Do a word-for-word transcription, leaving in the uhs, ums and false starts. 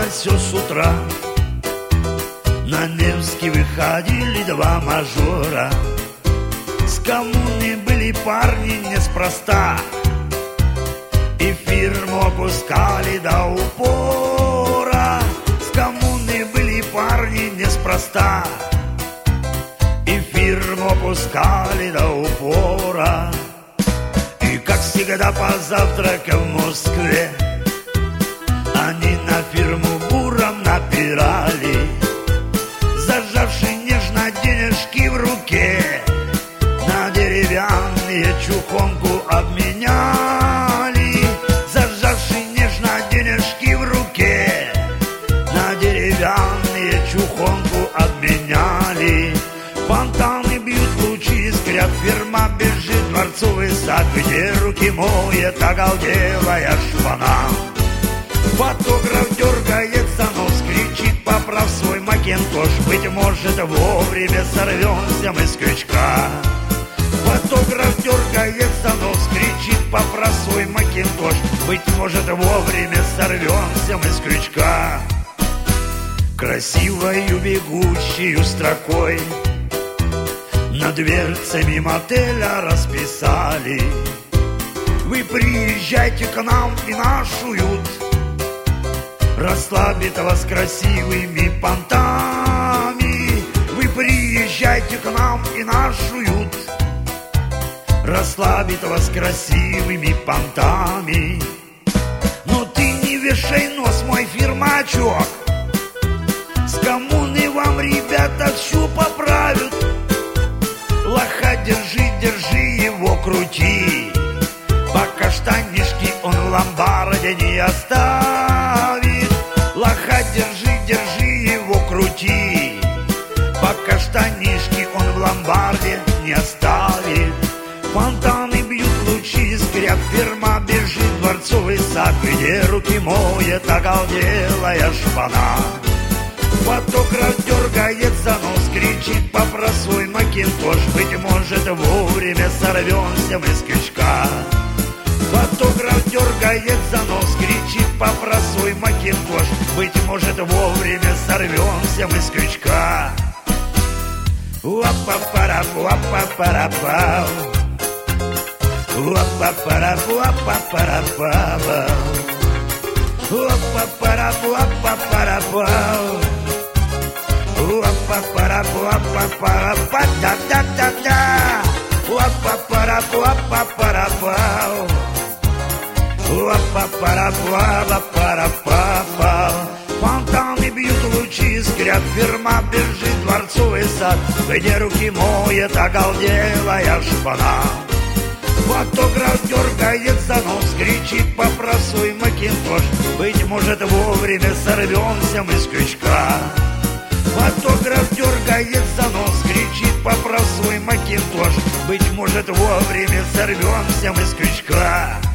все с утра. На Невский выходили два мажора. С коммуны были парни неспроста, и фирму опускали до упора. С коммуны были парни неспроста, и фирму опускали до упора. И как всегда по завтракам в Москве они на фирму буром напирали, зажавши нежно денежки в руке, на деревянные чухонку обменяли. Зажавши нежно денежки в руке, на деревянные чухонку обменяли. Фонтаны бьют лучи, искрят, фирма бежит, дворцовый сад, где руки моет оголделая шпана. Фотограф дергается, нос кричит: поправ свой макинтош, быть может, вовремя сорвемся мы с крючка. Фотограф дергается, нос кричит: поправ свой макинтош, быть может, вовремя сорвемся мы с крючка. Красивою бегущую строкой на дверцами мотеля расписали: вы приезжайте к нам и наш уют расслабит вас красивыми понтами. Вы приезжайте к нам и наш уют расслабит вас красивыми понтами. Но ты не вешай нос, мой фирмачок, с коммуны вам ребята всю поправят. Лоха держи, держи его, крути, пока штанишки он в ломбарде не оставит. Лоха держи, держи его, крути, пока штанишки он в ломбарде не оставит. Фонтаны бьют лучи, искрят, фирма бежит, дворцовый сад, где руки моет оголделая шпана. Фотограф дергается, нос кричит: поправ свой макинтош, быть может, вовремя сорвемся мы с крючка. Фотограф дергается, нос кричит: поправ свой макинтош, быть может, вовремя сорвемся мы с крючка. Уапа-пара, уапа-пара-пау, уапа-пара, уапа-пара-пау, уапа-пара, уапа-пара-пау, уапа-пара, уапа-пара-па-да-да-да-да, уапа-пара, уапа-пара-пау, уапа-пара-пара-пара-пау. Фонтаны бьют лучи, искрят, фирма бежит, дворцовый сад, где руки моет оголделая шпана. Фотограф дергается, нос кричит: поправ свой макинтош, быть может, вовремя сорвемся мы с крючка. Фотограф дергается, нос кричит: поправ свой макинтош, быть может, вовремя сорвемся мы с крючка.